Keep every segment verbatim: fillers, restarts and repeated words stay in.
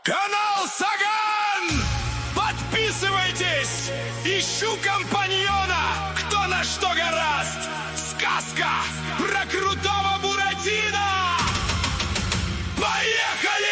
Канал Саган! Подписывайтесь! Ищу компаньона! Кто на что гораст! Сказка про крутого Буратино! Поехали!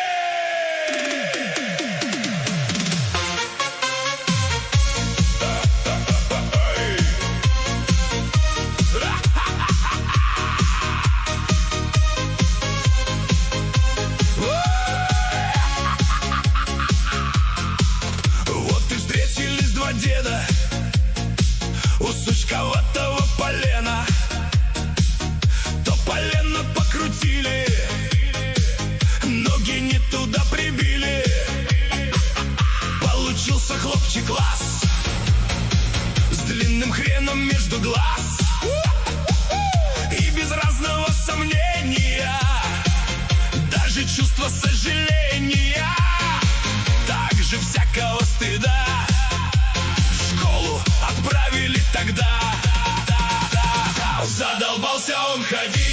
Деда у сучковатого полена, то полено покрутили, ноги не туда прибили. Получился хлопчик класс с длинным хреном между глаз и без разного сомнения, даже чувство сожаления, также всякого стыда. Отправили тогда. Задолбался он ходить,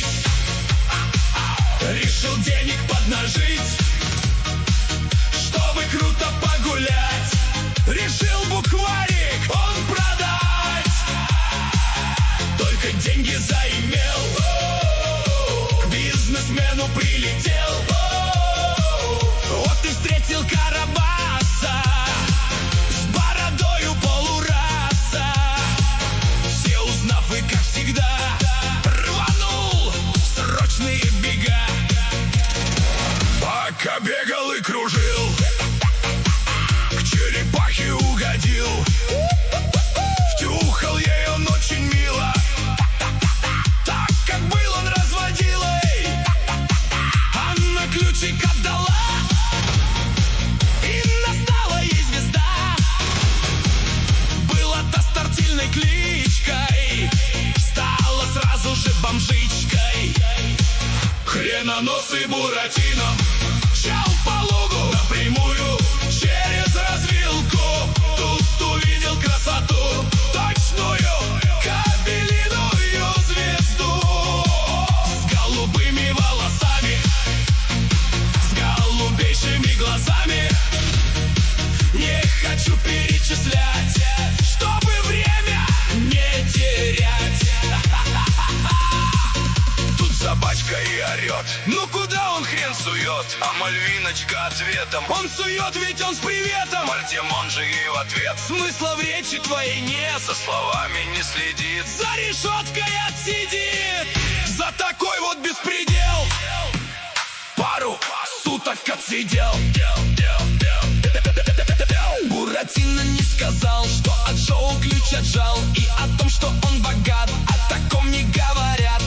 решил денег поднажить, чтобы круто погулять. Решил букварик он продать, только деньги заимел, к бизнесмену прилетел. Вот и встретил Карабаса с бородою полураса. И как всегда рванул в срочные бега. Пока бегал и кружил, к черепахе угодил. Втюхал ей он очень мило, так как был он разводилой. Она ключик отдала, и настала ей звезда. Была-то стартильной кличкой, стала сразу же бомжичкой. Хреноносый Буратино мчал по лугу напрямую через развилку. Тут увидел красоту, точную кабелиную звезду с голубыми волосами, с голубейшими глазами. Не хочу перечислять, чтобы время не терять. Тут собачка и орет, ну куда он хрен сует? А Мальвиночка ответом: он сует, ведь он с приветом. Артемон же и в ответ: смысла в речи твоей нет, за словами не следит, за решеткой отсидит. За такой вот беспредел пару суток отсидел. Буратино не сказал, что от шоу ключ отжал, и о том, что он богат, о таком не говорят.